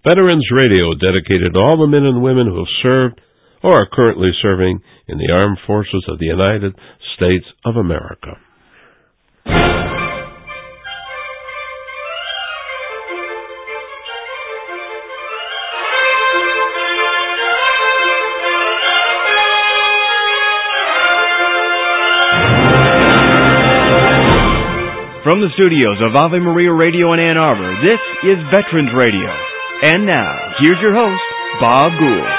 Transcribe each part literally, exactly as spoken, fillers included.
Veterans Radio, dedicated to all the men and women who have served or are currently serving in the armed forces of the United States of America. From the studios of Ave Maria Radio in Ann Arbor, this is Veterans Radio. And now, here's your host, Bob Gould.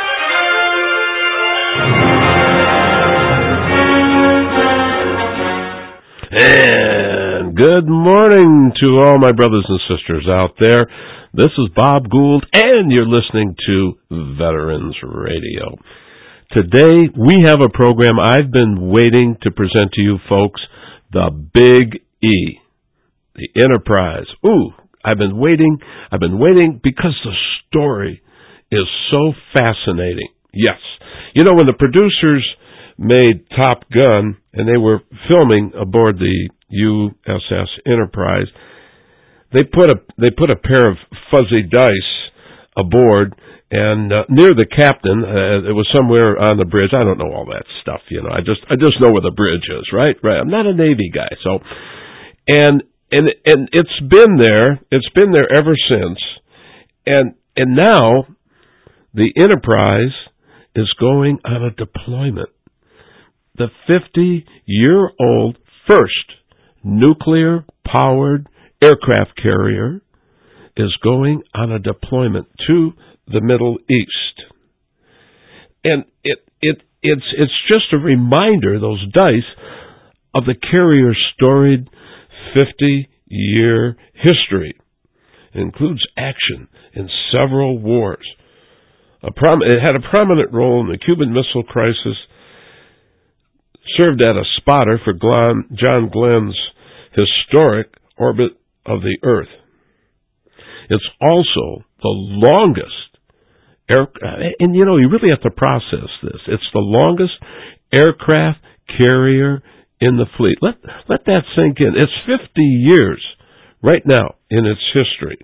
And good morning to all my brothers and sisters out there. This is Bob Gould, and you're listening to Veterans Radio. Today, we have a program I've been waiting to present to you folks, the Big E. The Enterprise. Ooh, I've been waiting. I've been waiting because the story is so fascinating. Yes. You know, when the producers made Top Gun and they were filming aboard the U S S Enterprise, they put a they put a pair of fuzzy dice aboard and uh, near the captain. Uh, it was somewhere on the bridge. I don't know all that stuff. You know, I just I just know where the bridge is. Right, right. I'm not a Navy guy, so and. And and it's been there. It's been there ever since. And and now the Enterprise is going on a deployment. The fifty-year-old first nuclear-powered aircraft carrier is going on a deployment to the Middle East. And it it it's it's just a reminder, those dice, of the carrier's storied fifty-year history. It includes action in several wars. A prom- it had a prominent role in the Cuban Missile Crisis, served as a spotter for Glenn, John Glenn's historic orbit of the Earth. It's also the longest air, and you know, you really have to process this. It's the longest aircraft carrier in the fleet. Let let that sink in. It's fifty years right now in its history.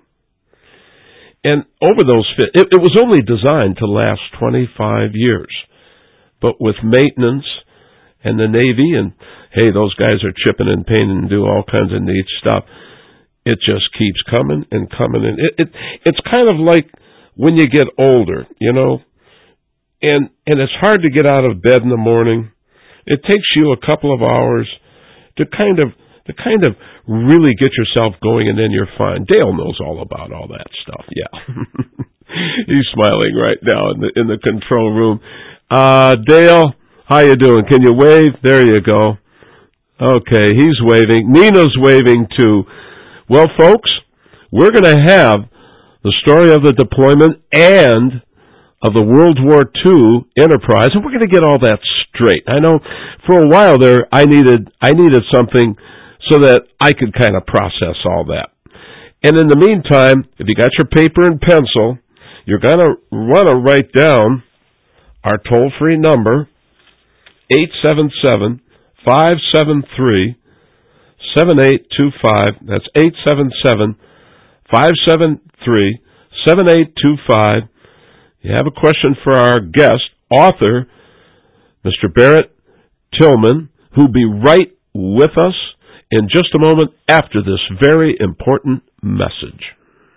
And over those, it, it was only designed to last twenty-five years. But with maintenance and the Navy, and hey, those guys are chipping and painting and do all kinds of neat stuff, it just keeps coming and coming. And it, it it's kind of like when you get older, you know, and and it's hard to get out of bed in the morning. It takes you a couple of hours to kind of to kind of really get yourself going, and then you're fine. Dale knows all about all that stuff. Yeah, he's smiling right now in the in the control room. Uh, Dale, how you doing? Can you wave? There you go. Okay, he's waving. Nina's waving too. Well, folks, we're going to have the story of the deployment and of the World War Two Enterprise, and we're going to get all that straight. I know for a while there I needed I needed something so that I could kind of process all that. And in the meantime, if you got your paper and pencil, you're going to want to write down our toll-free number, eight seven seven, five seven three, seven eight two five. That's eight seven seven, five seven three, seven eight two five. You have a question for our guest, author, Mister Barrett Tillman, who'll be right with us in just a moment after this very important message.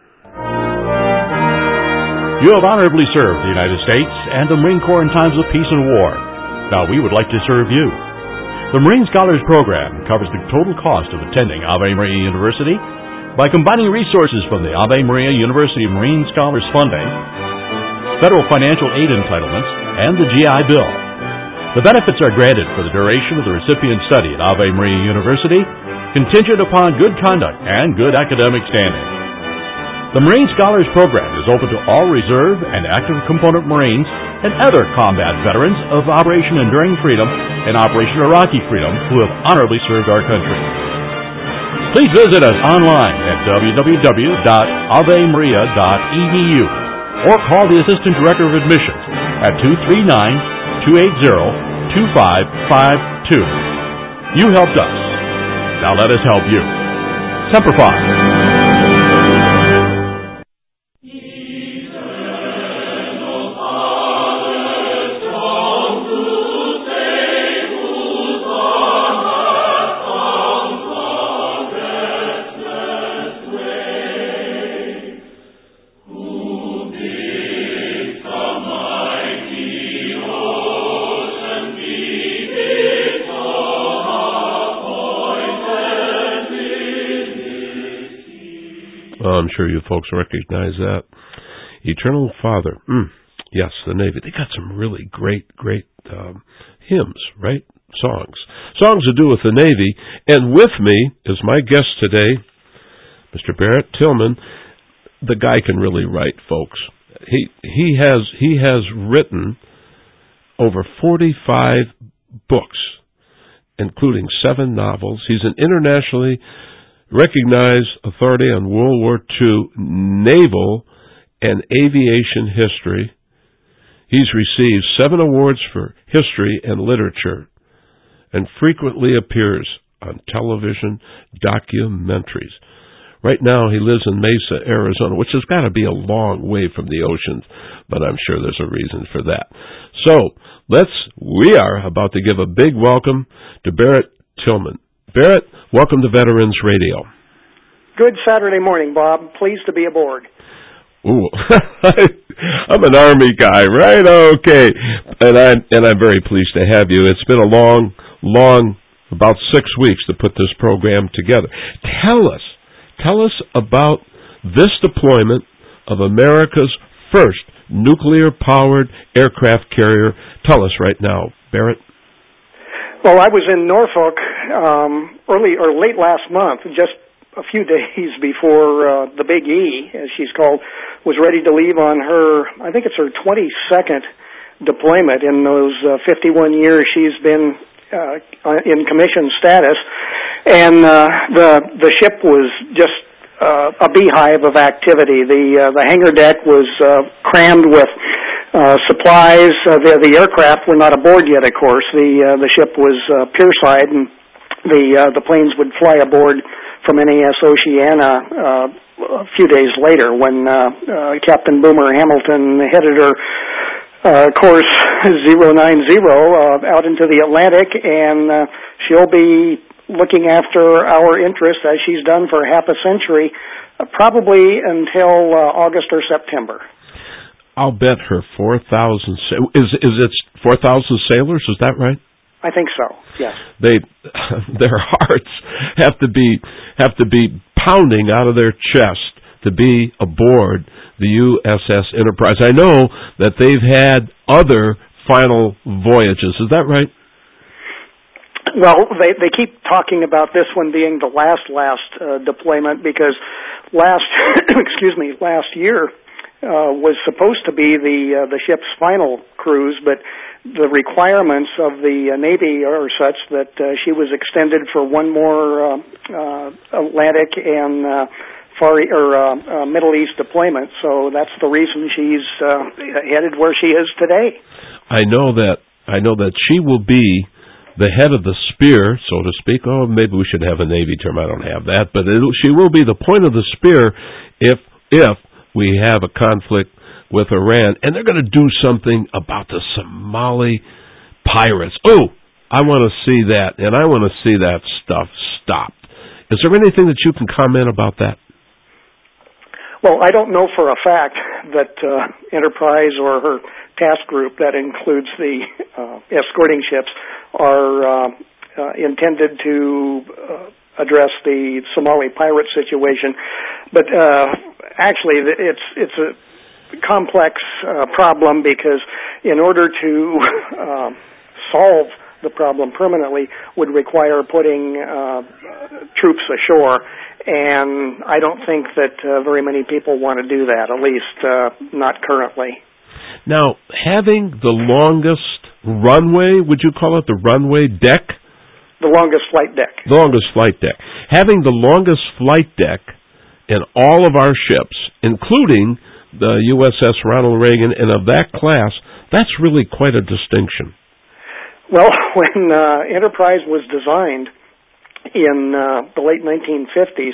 You have honorably served the United States and the Marine Corps in times of peace and war. Now we would like to serve you. The Marine Scholars Program covers the total cost of attending Ave Maria University by combining resources from the Ave Maria University Marine Scholars Funding, federal financial aid entitlements, and the G I Bill. The benefits are granted for the duration of the recipient's study at Ave Maria University, contingent upon good conduct and good academic standing. The Marine Scholars Program is open to all reserve and active component Marines and other combat veterans of Operation Enduring Freedom and Operation Iraqi Freedom who have honorably served our country. Please visit us online at w w w dot ave maria dot e d u or call the Assistant Director of Admissions at two three nine, two eight zero, two five five two. You helped us. Now let us help you. Semper Fi. I'm sure you folks recognize that. Eternal Father. Mm, yes, the Navy. They got some really great, great um, hymns, right? Songs. Songs to do with the Navy. And with me is my guest today, Mister Barrett Tillman. The guy can really write, folks. He he has he has written over forty-five books, including seven novels. He's an internationally recognized authority on World War Two naval and aviation history. He's received seven awards for history and literature and frequently appears on television documentaries. Right now, he lives in Mesa, Arizona, which has got to be a long way from the ocean, but I'm sure there's a reason for that. So, let's, we are about to give a big welcome to Barrett Tillman. Barrett, welcome to Veterans Radio. Good Saturday morning, Bob. Pleased to be aboard. Ooh, I'm an Army guy, right? Okay. And I'm, and I'm very pleased to have you. It's been a long, long, about six weeks to put this program together. Tell us, Tell us about this deployment of America's first nuclear-powered aircraft carrier. Tell us right now, Barrett. Well, I was in Norfolk um, early or late last month, just a few days before uh, the Big E, as she's called, was ready to leave on her, I think it's her twenty-second deployment in those uh, fifty-one years she's been Uh, in commission status, and uh, the the ship was just uh, a beehive of activity. The uh, the hangar deck was uh, crammed with uh, supplies. Uh, the the aircraft were not aboard yet, of course. The uh, the ship was uh, pierside, and the uh, the planes would fly aboard from N A S Oceana uh, a few days later when uh, uh, Captain Boomer Hamilton headed her Uh, course zero nine zero uh, out into the Atlantic, and uh, she'll be looking after our interests as she's done for half a century, uh, probably until uh, August or September. I'll bet her four thousand is is it four thousand sailors? Is that right? I think so. Yes. They their hearts have to be have to be pounding out of their chest to be aboard the U S S Enterprise. I know that they've had other final voyages. Is that right? Well, they they keep talking about this one being the last last uh, deployment because last excuse me last year uh, was supposed to be the uh, the ship's final cruise, but the requirements of the uh, Navy are such that uh, she was extended for one more uh, uh, Atlantic and uh, Far or uh, uh, Middle East deployment, so that's the reason she's uh, headed where she is today. I know that. I know that she will be the head of the spear, so to speak. Oh, maybe we should have a Navy term. I don't have that, but it'll, she will be the point of the spear if if we have a conflict with Iran, and they're going to do something about the Somali pirates. Oh, I want to see that, and I want to see that stuff stopped. Is there anything that you can comment about that? Well, I don't know for a fact that uh, Enterprise or her task group, that includes the uh, escorting ships, are uh, uh, intended to uh, address the Somali pirate situation. But uh, actually, it's it's a complex uh, problem because in order to uh, solve the problem permanently would require putting uh, troops ashore. And I don't think that uh, very many people want to do that, at least uh, not currently. Now, having the longest runway, would you call it the runway deck? The longest flight deck. The longest flight deck. Having the longest flight deck in all of our ships, including the U S S Ronald Reagan, and of that class, that's really quite a distinction. Well, when uh, Enterprise was designed in uh, the late nineteen fifties,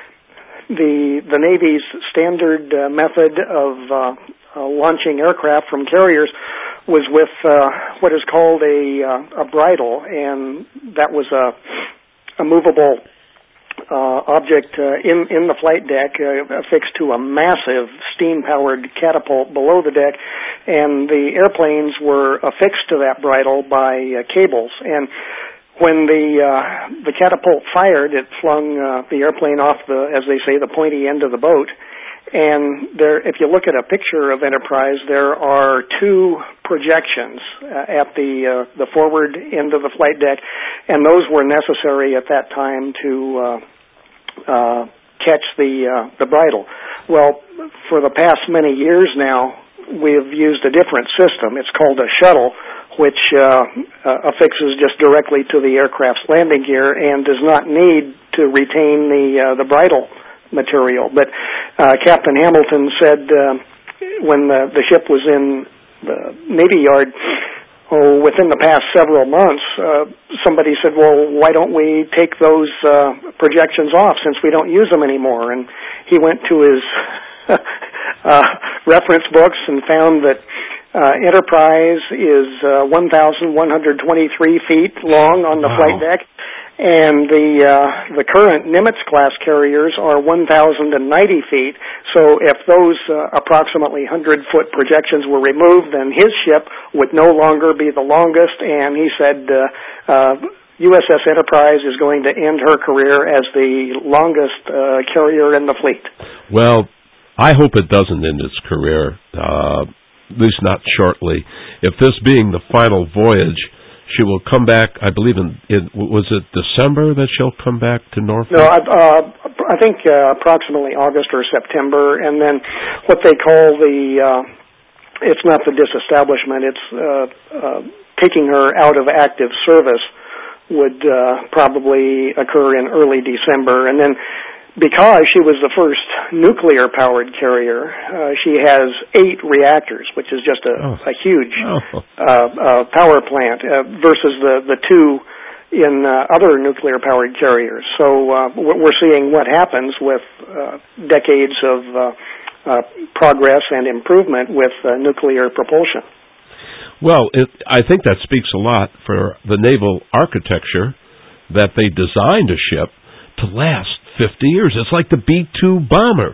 the the Navy's standard uh, method of uh, uh, launching aircraft from carriers was with uh, what is called a uh, a bridle, and that was a a movable uh, object uh, in in the flight deck uh, affixed to a massive steam-powered catapult below the deck, and the airplanes were affixed to that bridle by uh, cables. And when the uh, the catapult fired, it flung uh, the airplane off the, as they say, the pointy end of the boat, And there, if you look at a picture of Enterprise, there are two projections uh, at the uh, the forward end of the flight deck, and those were necessary at that time to uh, uh, catch the uh, the bridle. Well, for the past many years now, we have used a different system. It's called a shuttle, which uh, uh, affixes just directly to the aircraft's landing gear and does not need to retain the uh, the bridle material. But uh, Captain Hamilton said uh, when the, the ship was in the Navy Yard, oh, within the past several months, uh, somebody said, well, why don't we take those uh, projections off since we don't use them anymore? And he went to his uh, reference books and found that uh, Enterprise is uh, one thousand one hundred twenty-three feet long on the wow. flight deck, and the uh, the current Nimitz-class carriers are one thousand ninety feet. So if those uh, approximately one hundred foot projections were removed, then his ship would no longer be the longest, and he said uh, uh, U S S Enterprise is going to end her career as the longest uh, carrier in the fleet. Well, I hope it doesn't end its career, uh, at least not shortly. If this being the final voyage, she will come back, I believe, in, in was it December that she'll come back to Norfolk? No, I, uh, I think uh, approximately August or September, and then what they call the, uh, it's not the disestablishment, it's uh, uh, taking her out of active service would uh, probably occur in early December, and then because she was the first nuclear-powered carrier, uh, she has eight reactors, which is just a, oh. a huge oh. uh, uh, power plant uh, versus the, the two in uh, other nuclear-powered carriers. So uh, we're seeing what happens with uh, decades of uh, uh, progress and improvement with uh, nuclear propulsion. Well, it, I think that speaks a lot for the naval architecture that they designed a ship to last fifty years. It's like the B two bomber.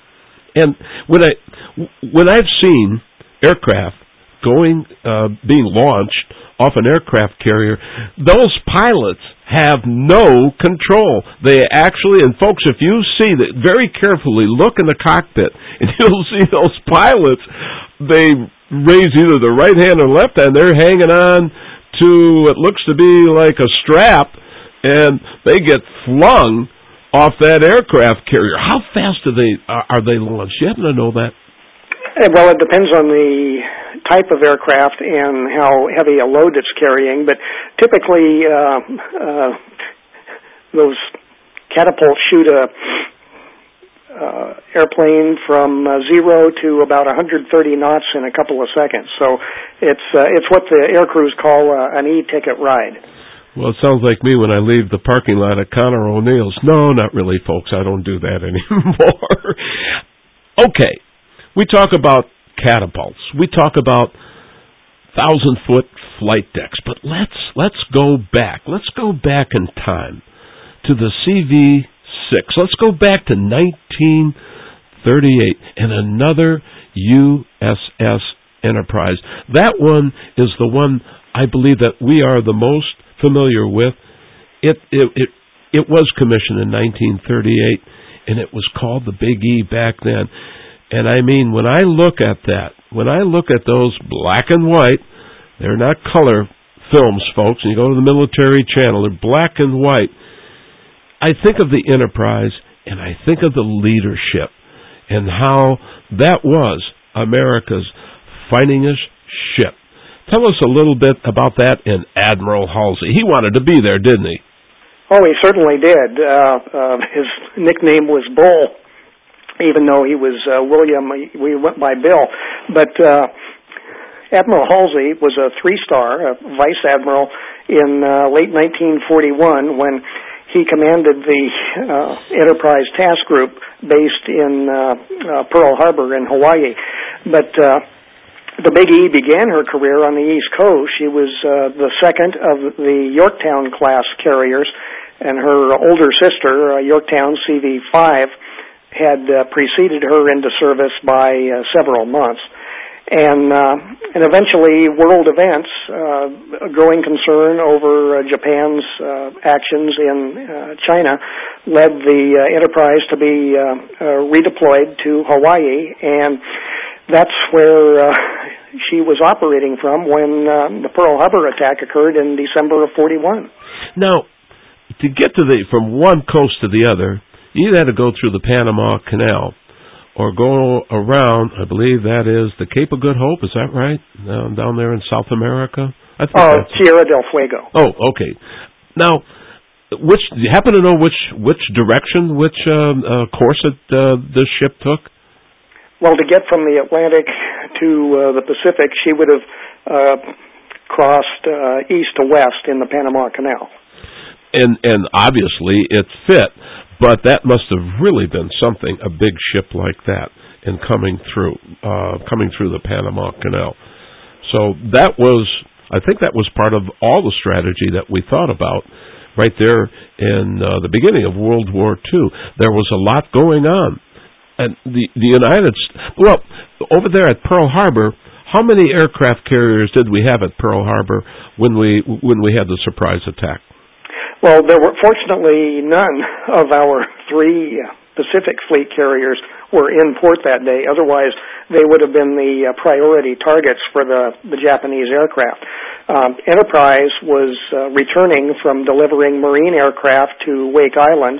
And when I when I've seen aircraft going uh, being launched off an aircraft carrier, those pilots have no control. They actually, and folks, if you see that very carefully, look in the cockpit, and you'll see those pilots, they raise either the right hand or left hand. They're hanging on to what looks to be like a strap, and they get flung off that aircraft carrier. How fast are they are, are they launched? You happen to know that? Well, it depends on the type of aircraft and how heavy a load it's carrying, but typically uh, uh, those catapults shoot a uh, airplane from uh, zero to about one hundred thirty knots in a couple of seconds. So it's uh, it's what the air crews call uh, an E-ticket ride. Well, it sounds like me when I leave the parking lot at Connor O'Neill's. No, not really, folks. I don't do that anymore. Okay. We talk about catapults. We talk about thousand-foot flight decks. But let's let's go back. Let's go back in time to the C V six. Let's go back to nineteen thirty-eight and another U S S Enterprise. That one is the one I believe that we are the most familiar with. It it it, it was commissioned in nineteen thirty-eight, and it was called the Big E back then. And I mean, when I look at that, when I look at those black and white, they're not color films, folks, and you go to the Military Channel, they're black and white. I think of the Enterprise, and I think of the leadership, and how that was America's finest ship. Tell us a little bit about that and Admiral Halsey. He wanted to be there, didn't he? Oh, he certainly did. Uh, uh, his nickname was Bull. Even though he was uh, William, we went by Bill. But uh, Admiral Halsey was a three-star, a vice admiral, in uh, late nineteen forty-one when he commanded the uh, Enterprise Task Group based in uh, uh, Pearl Harbor in Hawaii. But uh, the Big E began her career on the East Coast. She was uh, the second of the Yorktown-class carriers, and her older sister, uh, Yorktown C V five, had uh, preceded her into service by uh, several months. And uh, and eventually, world events, uh, a growing concern over uh, Japan's uh, actions in uh, China, led the uh, Enterprise to be uh, uh, redeployed to Hawaii, and that's where uh, she was operating from when uh, the Pearl Harbor attack occurred in December of forty-one. Now, to get to the from one coast to the other, you either had to go through the Panama Canal or go around, I believe that is the Cape of Good Hope, is that right? Down, down there in South America? I think Oh, that's Tierra del Fuego. Oh, okay. Now, which do you happen to know which which direction, which uh, uh, course it, uh, this ship took? Well, to get from the Atlantic to uh, the Pacific, she would have uh, crossed uh, east to west in the Panama Canal. And and obviously it fit. But that must have really been something, a big ship like that, in coming through, uh, coming through the Panama Canal. So that was, I think that was part of all the strategy that we thought about right there in uh, the beginning of World War Two. There was a lot going on. And the, the United States, well, over there at Pearl Harbor, how many aircraft carriers did we have at Pearl Harbor when we when we had the surprise attack? Well, there were fortunately none of our three Pacific Fleet carriers were in port that day. Otherwise, they would have been the uh, priority targets for the, the Japanese aircraft. Um, Enterprise was uh, returning from delivering Marine aircraft to Wake Island,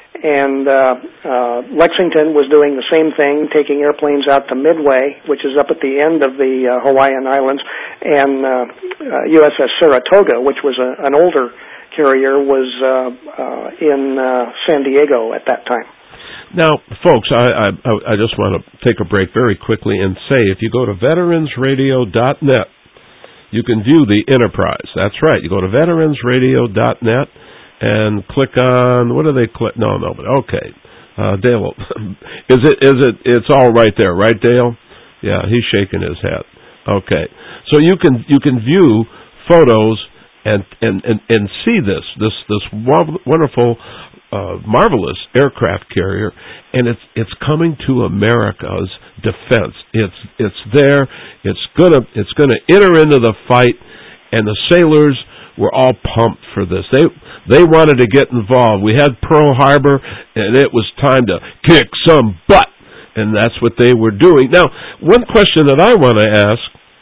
and uh, uh, Lexington was doing the same thing, taking airplanes out to Midway, which is up at the end of the uh, Hawaiian Islands, and uh, uh, U S S Saratoga, which was a, an older carrier, was uh, uh, in uh, San Diego at that time. Now, folks, I, I, I just want to take a break very quickly and say, if you go to veterans radio dot net, you can view the Enterprise. That's right. You go to veterans radio dot net and click on, what do they click? No, no, but okay. Uh, Dale, is it, is it, it's all right there, right, Dale? Yeah, he's shaking his head. Okay. So you can, you can view photos And, and, and, and see this, this, this wonderful, uh, marvelous aircraft carrier, and it's, it's coming to America's defense. It's, it's there. It's gonna, it's gonna enter into the fight, and the sailors were all pumped for this. They, they wanted to get involved. We had Pearl Harbor, and it was time to kick some butt, and that's what they were doing. Now, one question that I want to ask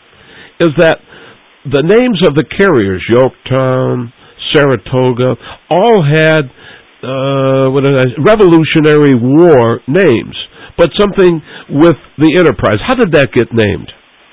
is that the names of the carriers, Yorktown, Saratoga, all had uh, what did I, Revolutionary War names, but something with the Enterprise. How did that get named?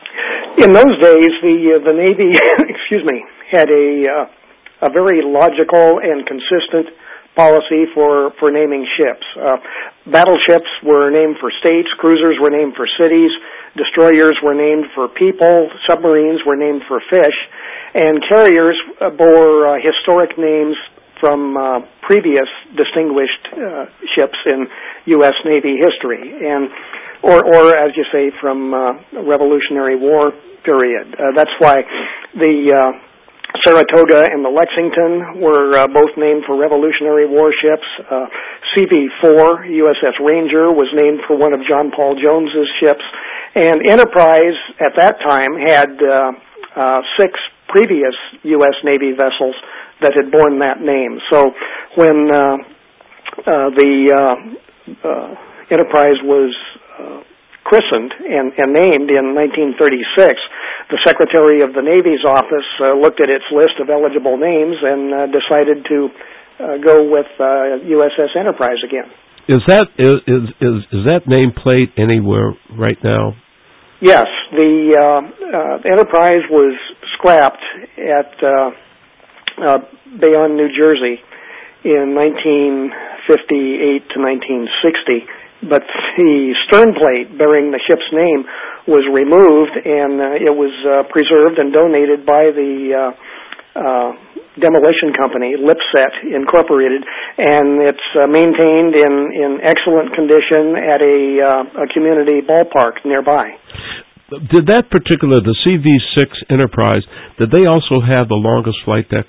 In those days, the uh, the Navy, excuse me, had a uh, a very logical and consistent policy for, for naming ships. Uh, battleships were named for states, cruisers were named for cities, destroyers were named for people, submarines were named for fish, and carriers uh, bore uh, historic names from uh, previous distinguished uh, ships in U S Navy history, and or, or as you say, from uh, Revolutionary War period. Uh, that's why the uh, Saratoga and the Lexington were uh, both named for Revolutionary War ships. Uh, C V four, U S S Ranger, was named for one of John Paul Jones's ships. And Enterprise, at that time, had uh, uh, six previous U S Navy vessels that had borne that name. So when uh, uh, the uh, uh, Enterprise was uh, christened and, and named in nineteen thirty-six, the Secretary of the Navy's office uh, looked at its list of eligible names and uh, decided to uh, go with uh, U S S Enterprise again. Is that is, is is is that nameplate anywhere right now? Yes, the uh, uh, Enterprise was scrapped at uh, uh, Bayonne, New Jersey, in nineteen fifty-eight to nineteen sixty. But the stern plate bearing the ship's name was removed, and uh, it was uh, preserved and donated by the uh, uh, demolition company, Lipset Incorporated, and it's uh, maintained in, in excellent condition at a, uh, a community ballpark nearby. Did that particular, the C V six Enterprise, did they also have the longest flight deck?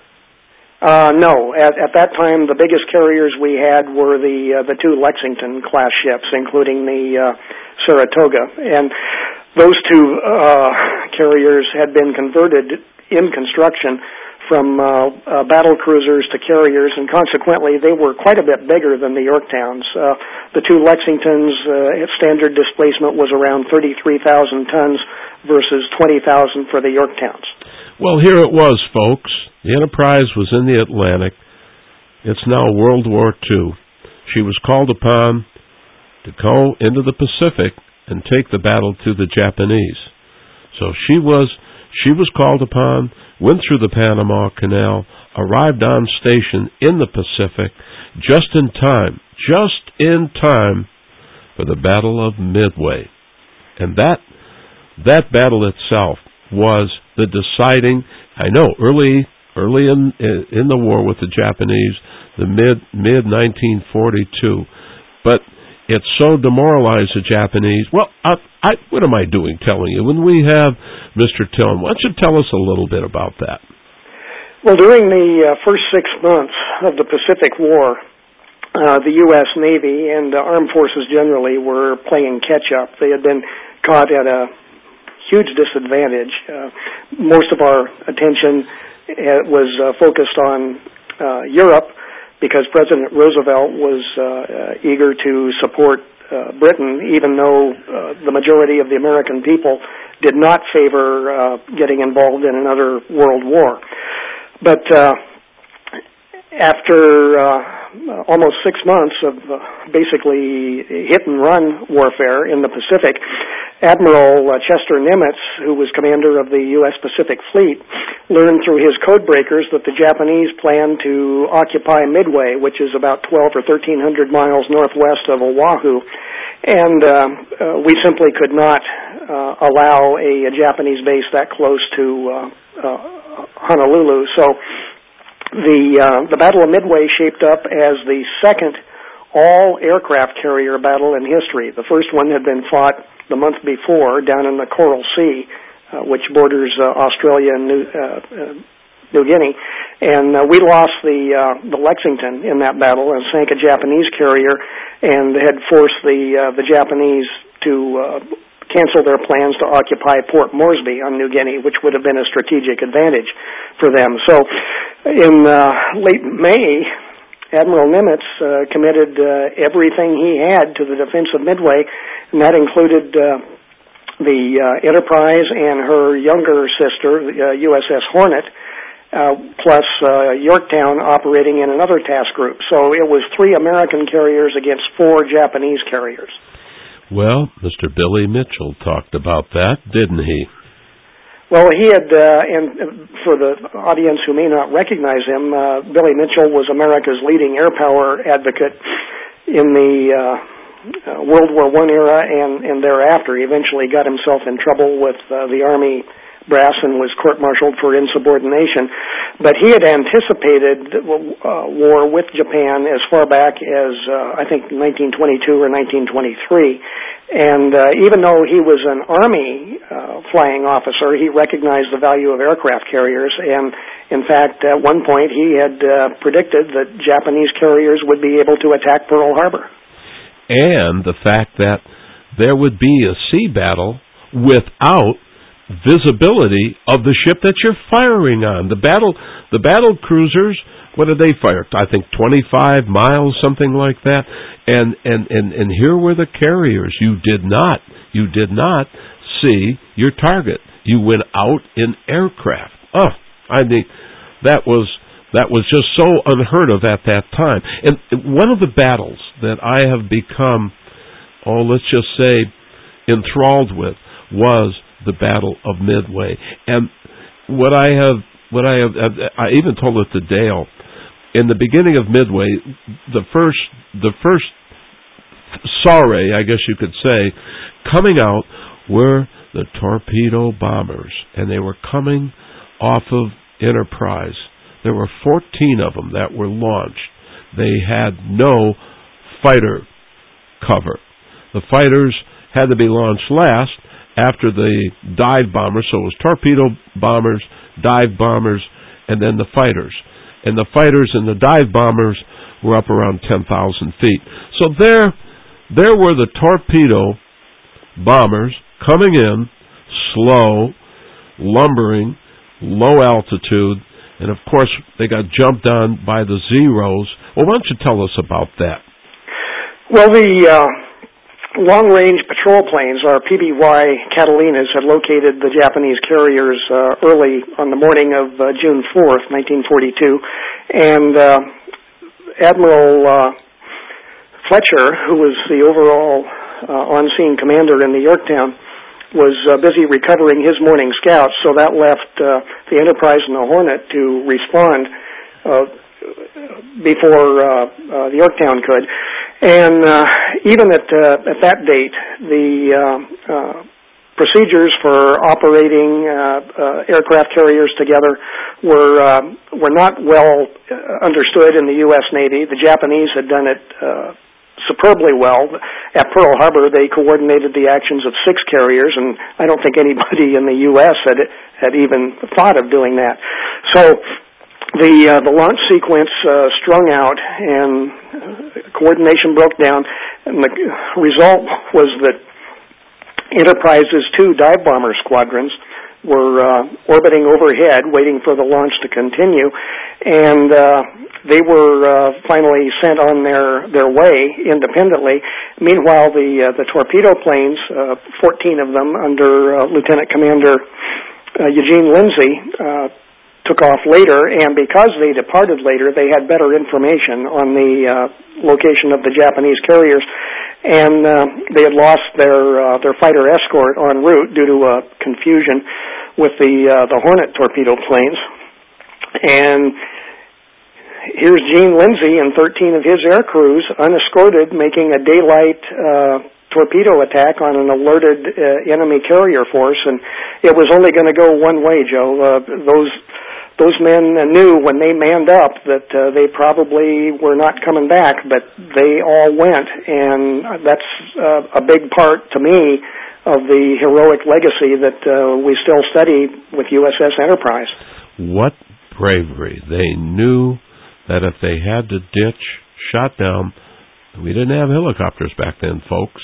Uh, no. At, at that time, the biggest carriers we had were the uh, the two Lexington class ships, including the uh, Saratoga. And those two uh, carriers had been converted in construction from uh, uh, battle cruisers to carriers, and consequently they were quite a bit bigger than the Yorktowns. Uh, the two Lexingtons, uh, standard displacement was around thirty-three thousand tons versus twenty thousand for the Yorktowns. Well, here it was, folks. The Enterprise was in the Atlantic. It's now World War Two. She was called upon to go into the Pacific and take the battle to the Japanese. So she was she was called upon, went through the Panama Canal, arrived on station in the Pacific just in time, just in time for the Battle of Midway. And that that battle itself was the deciding, I know, early early in in the war with the Japanese, the mid mid nineteen forty-two, but it so demoralized the Japanese. Well, I, I, what am I doing telling you? When we have Mister Tillman, why don't you tell us a little bit about that? Well, during the uh, first six months of the Pacific War, uh, the U S Navy and the armed forces generally were playing catch-up. They had been caught at a huge disadvantage. Uh, most of our attention uh, was uh, focused on uh, Europe, because President Roosevelt was uh, uh, eager to support uh, Britain, even though uh, the majority of the American people did not favor uh, getting involved in another world war. But uh, after uh, almost six months of uh, basically hit-and-run warfare in the Pacific, Admiral uh, Chester Nimitz, who was commander of the U S Pacific Fleet, learned through his code breakers that the Japanese planned to occupy Midway, which is about twelve or thirteen hundred miles northwest of Oahu, and uh, uh, we simply could not uh, allow a, a Japanese base that close to uh, uh, Honolulu. So the uh, the Battle of Midway shaped up as the second all-aircraft carrier battle in history. The first one had been fought the month before down in the Coral Sea, uh, which borders uh, Australia and New, uh, uh, New Guinea. And uh, we lost the uh, the Lexington in that battle and sank a Japanese carrier and had forced the uh, the Japanese to uh, cancel their plans to occupy Port Moresby on New Guinea, which would have been a strategic advantage for them. So in uh, late May, Admiral Nimitz uh, committed uh, everything he had to the defense of Midway, and that included uh, the uh, Enterprise and her younger sister, the uh, U S S Hornet, uh, plus uh, Yorktown operating in another task group. So it was three American carriers against four Japanese carriers. Well, Mister Billy Mitchell talked about that, didn't he? Well, he had, uh, and for the audience who may not recognize him, uh, Billy Mitchell was America's leading air power advocate in the uh, uh, World War One era and, and thereafter. He eventually got himself in trouble with uh, the Army brass and was court-martialed for insubordination. But he had anticipated uh, war with Japan as far back as, uh, I think, nineteen twenty-two or nineteen twenty-three. And uh, even though he was an Army uh, flying officer, he recognized the value of aircraft carriers. And, in fact, at one point he had uh, predicted that Japanese carriers would be able to attack Pearl Harbor. And the fact that there would be a sea battle without visibility of the ship that you're firing on. The battle, the battle cruisers, what did they fire? I think twenty-five miles, something like that. And, and, and, and here were the carriers. You did not, you did not see your target. You went out in aircraft. Oh, I mean, that was, that was just so unheard of at that time. And one of the battles that I have become, oh, let's just say, enthralled with was the Battle of Midway. And what I have, what I have, I even told it to Dale, in the beginning of Midway, the first, the first soiree, I guess you could say, coming out were the torpedo bombers, and they were coming off of Enterprise. There were fourteen of them that were launched. They had no fighter cover. The fighters had to be launched last after the dive bombers, so it was torpedo bombers, dive bombers, and then the fighters. And the fighters and the dive bombers were up around ten thousand feet. So there, there were the torpedo bombers coming in, slow, lumbering, low altitude, and of course they got jumped on by the Zeros. Well, why don't you tell us about that? Well, the uh, long-range patrol planes, our P B Y Catalinas, had located the Japanese carriers uh, early on the morning of uh, June fourth, nineteen forty-two, and uh, Admiral uh, Fletcher, who was the overall uh, on-scene commander in the Yorktown, was uh, busy recovering his morning scouts, so that left uh, the Enterprise and the Hornet to respond uh, before uh, uh, the Yorktown could. And uh, even at uh, at that date, the uh, uh, procedures for operating uh, uh, aircraft carriers together were uh, were not well understood in the U S Navy. The Japanese had done it Uh, superbly well. At Pearl Harbor, they coordinated the actions of six carriers, and I don't think anybody in the U S had had even thought of doing that. So the uh, the launch sequence uh, strung out, and uh, coordination broke down, and the result was that Enterprise's two dive bomber squadrons were uh, orbiting overhead, waiting for the launch to continue, and uh, they were uh, finally sent on their, their way independently. Meanwhile, the uh, the torpedo planes, uh, fourteen of them under uh, Lieutenant Commander uh, Eugene Lindsay, uh, took off later, and because they departed later, they had better information on the uh, location of the Japanese carriers, and uh, they had lost their uh, their fighter escort en route due to uh, confusion with the uh, the Hornet torpedo planes. And here's Gene Lindsay and thirteen of his air crews unescorted making a daylight uh, torpedo attack on an alerted uh, enemy carrier force, and it was only going to go one way, Joe. Uh, those those men knew when they manned up that uh, they probably were not coming back, but they all went, and that's uh, a big part to me of the heroic legacy that uh, we still study with U S S Enterprise. What bravery. They knew that if they had to ditch, shot down, we didn't have helicopters back then, folks.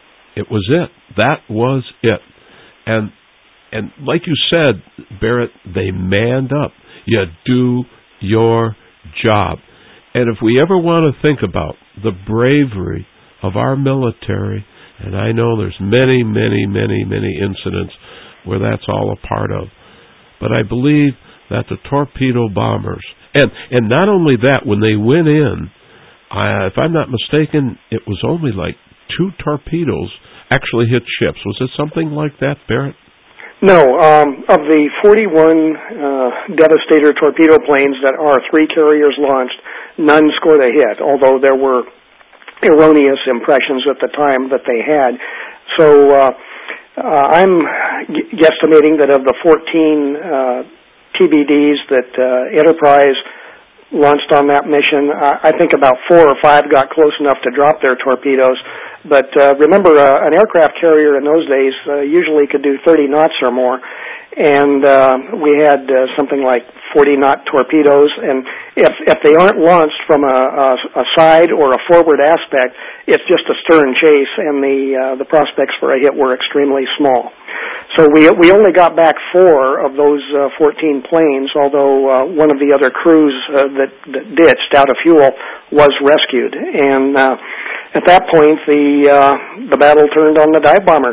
It was it. That was it. And and like you said, Barrett, they manned up. You do your job. And if we ever want to think about the bravery of our military, and I know there's many, many, many, many incidents where that's all a part of, but I believe that the torpedo bombers, and and not only that, when they went in, I, if I'm not mistaken, it was only like two torpedoes actually hit ships. Was it something like that, Barrett? No. Um, of the forty-one uh, Devastator torpedo planes that our three carriers launched, none scored a hit, although there were erroneous impressions at the time that they had. So uh, uh, I'm g- guesstimating that of the fourteen uh, T B Ds that uh, Enterprise launched on that mission, I think about four or five got close enough to drop their torpedoes. But uh, remember, uh, an aircraft carrier in those days uh, usually could do thirty knots or more, and uh, we had uh, something like forty knot torpedoes. And if if they aren't launched from a, a, a side or a forward aspect, it's just a stern chase, and the uh, the prospects for a hit were extremely small. So we we only got back four of those uh, fourteen planes, although uh, one of the other crews uh, that, that ditched out of fuel was rescued. And uh, at that point, the uh, the battle turned on the dive bombers.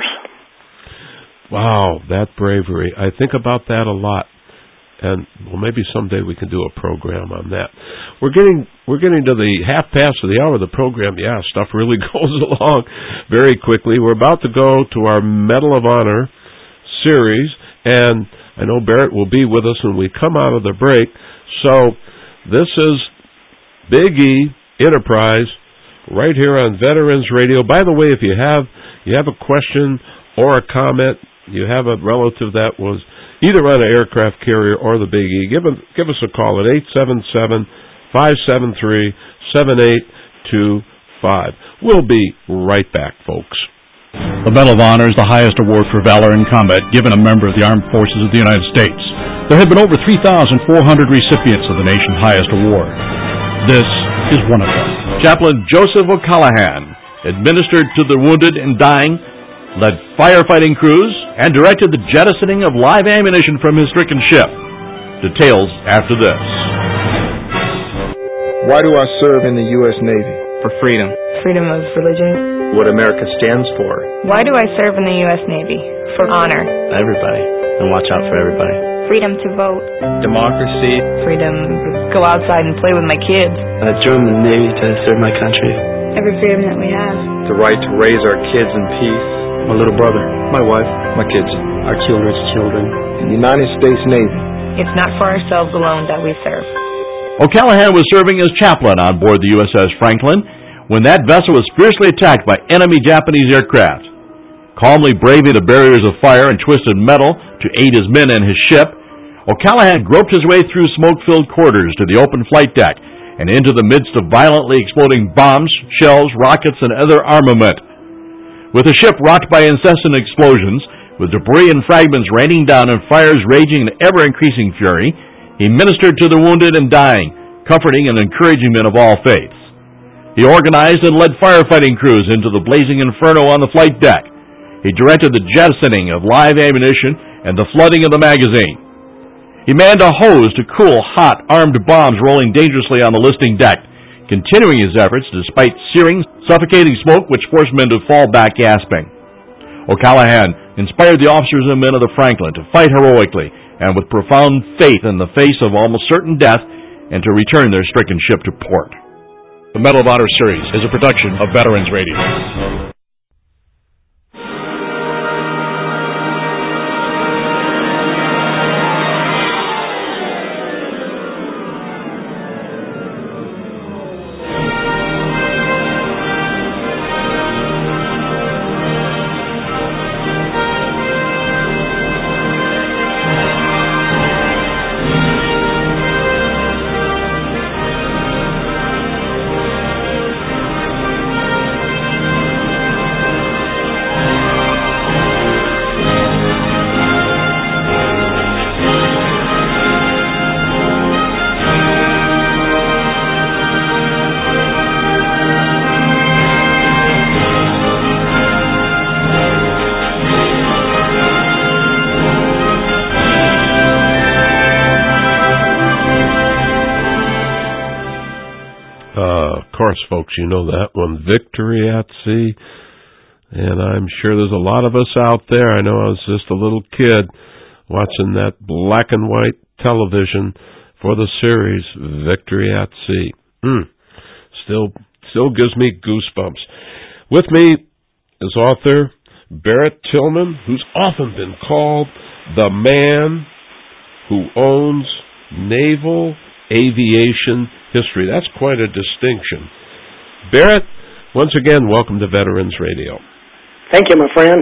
Wow, that bravery! I think about that a lot, and well, maybe someday we can do a program on that. We're getting we're getting to the half past of the hour of the program. Yeah, stuff really goes along very quickly. We're about to go to our Medal of Honor series, and I know Barrett will be with us when we come out of the break. So this is Big E Enterprise right here on Veterans Radio. By the way, if you have you have a question or a comment, you have a relative that was either on an aircraft carrier or the Big E, give us, give us a call at eight seven seven, five seven three, seven eight two five. We'll be right back, folks. The Medal of Honor is the highest award for valor in combat given a member of the Armed Forces of the United States. There have been over three thousand four hundred recipients of the nation's highest award. This is one of them. Chaplain Joseph O'Callahan administered to the wounded and dying led firefighting crews, and directed the jettisoning of live ammunition from his stricken ship. Details after this. Why do I serve in the U S Navy? For freedom. Freedom of religion. What America stands for. Why do I serve in the U S Navy? For honor. Everybody. And watch out for everybody. Freedom to vote. Democracy. Freedom to go outside and play with my kids. I joined the Navy to serve my country. Every freedom that we have. The right to raise our kids in peace. My little brother. My wife. My kids. Our children's children. The United States Navy. It's not for ourselves alone that we serve. O'Callaghan was serving as chaplain on board the U S S Franklin when that vessel was fiercely attacked by enemy Japanese aircraft. Calmly braving the barriers of fire and twisted metal to aid his men and his ship, O'Callaghan groped his way through smoke-filled corridors to the open flight deck and into the midst of violently exploding bombs, shells, rockets, and other armament. With the ship rocked by incessant explosions, with debris and fragments raining down and fires raging in ever-increasing fury, he ministered to the wounded and dying, comforting and encouraging men of all faiths. He organized and led firefighting crews into the blazing inferno on the flight deck. He directed the jettisoning of live ammunition and the flooding of the magazine. He manned a hose to cool hot, armed bombs rolling dangerously on the listing deck, continuing his efforts despite searing, suffocating smoke which forced men to fall back gasping. O'Callaghan inspired the officers and men of the Franklin to fight heroically and with profound faith in the face of almost certain death and to return their stricken ship to port. The Medal of Honor Series is a production of Veterans Radio. Folks, you know that one, Victory at Sea, and I'm sure there's a lot of us out there. I know I was just a little kid watching that black and white television for the series Victory at Sea. Mm. Still, still gives me goosebumps. With me is author Barrett Tillman, who's often been called the man who owns naval aviation history. That's quite a distinction. Barrett, once again, welcome to Veterans Radio. Thank you, my friend.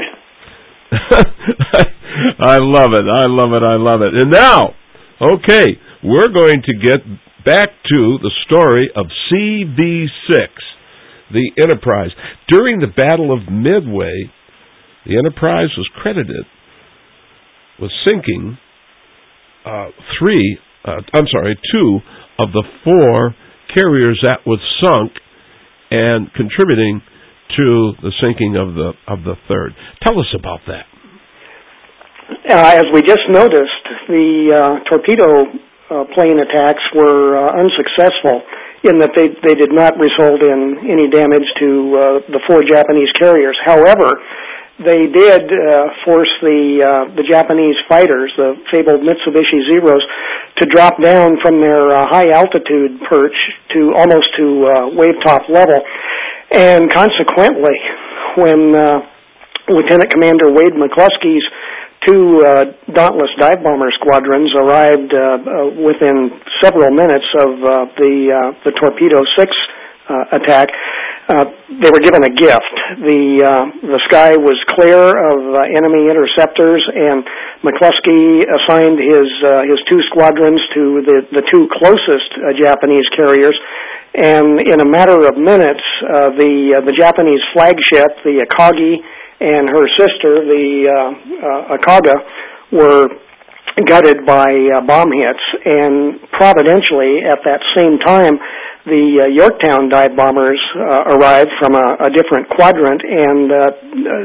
I love it, I love it, I love it. And now, okay, we're going to get back to the story of C V six, the Enterprise. During the Battle of Midway, the Enterprise was credited with sinking uh, three, uh, I'm sorry, two of the four carriers that was sunk and contributing to the sinking of the of the third. Tell us about that. Uh, as we just noticed, the uh, torpedo uh, plane attacks were uh, unsuccessful in that they, they did not result in any damage to uh, the four Japanese carriers. However, they did uh, force the uh, the Japanese fighters, the fabled Mitsubishi Zeros, to drop down from their uh, high altitude perch to almost to uh, wave top level, and consequently, when uh, Lieutenant Commander Wade McCluskey's two uh, Dauntless dive bomber squadrons arrived uh, uh, within several minutes of uh, the uh, the Torpedo Six uh, attack, Uh, they were given a gift. The uh, the sky was clear of uh, enemy interceptors, and McCluskey assigned his uh, his two squadrons to the the two closest uh, Japanese carriers. And in a matter of minutes, uh, the uh, the Japanese flagship, the Akagi, and her sister, the uh, uh, Akaga, were gutted by uh, bomb hits. And providentially, at that same time, the uh, Yorktown dive bombers uh, arrived from a, a different quadrant and uh, uh,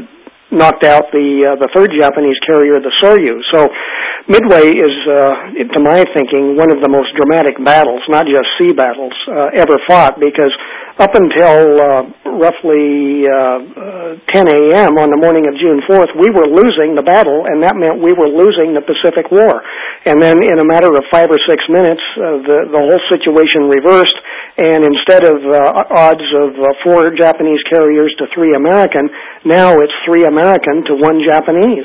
knocked out the uh, the third Japanese carrier, the Soryu. So Midway is, uh, to my thinking, one of the most dramatic battles, not just sea battles, uh, ever fought, because up until uh, roughly uh, uh, ten a.m. on the morning of June fourth, we were losing the battle, and that meant we were losing the Pacific War. And then in a matter of five or six minutes, uh, the, the whole situation reversed, and instead of uh, odds of uh, four Japanese carriers to three American, now it's three American to one Japanese.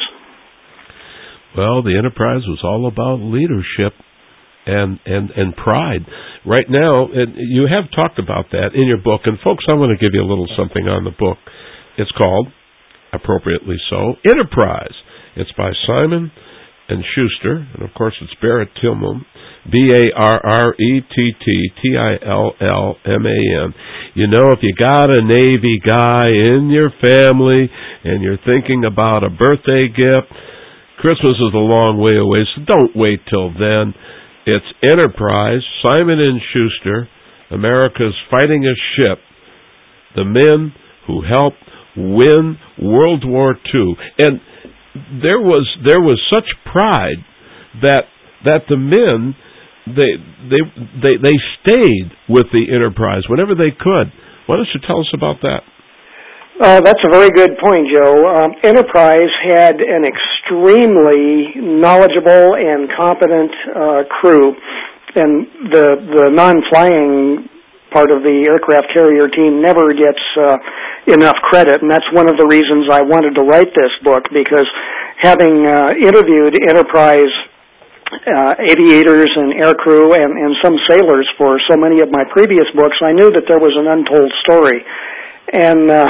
Well, the Enterprise was all about leadership and and and pride. Right now, and you have talked about that in your book, and folks, I want to give you a little something on the book. It's called, appropriately so, Enterprise. It's by Simon and Schuster, and of course it's Barrett Tillman, B A R R E T T T I L L M A N. You know, if you got a Navy guy in your family and you're thinking about a birthday gift, Christmas is a long way away, so don't wait till then. It's Enterprise, Simon and Schuster, America's fighting a ship, the men who helped win World War Two. And there was there was such pride that that the men they they they they stayed with the Enterprise whenever they could. Why don't you tell us about that? Uh, that's a very good point, Joe. Um, Enterprise had an extremely knowledgeable and competent uh, crew, and the the non-flying part of the aircraft carrier team never gets uh, enough credit, and that's one of the reasons I wanted to write this book, because having uh, interviewed Enterprise uh, aviators and aircrew and, and some sailors for so many of my previous books, I knew that there was an untold story. And uh,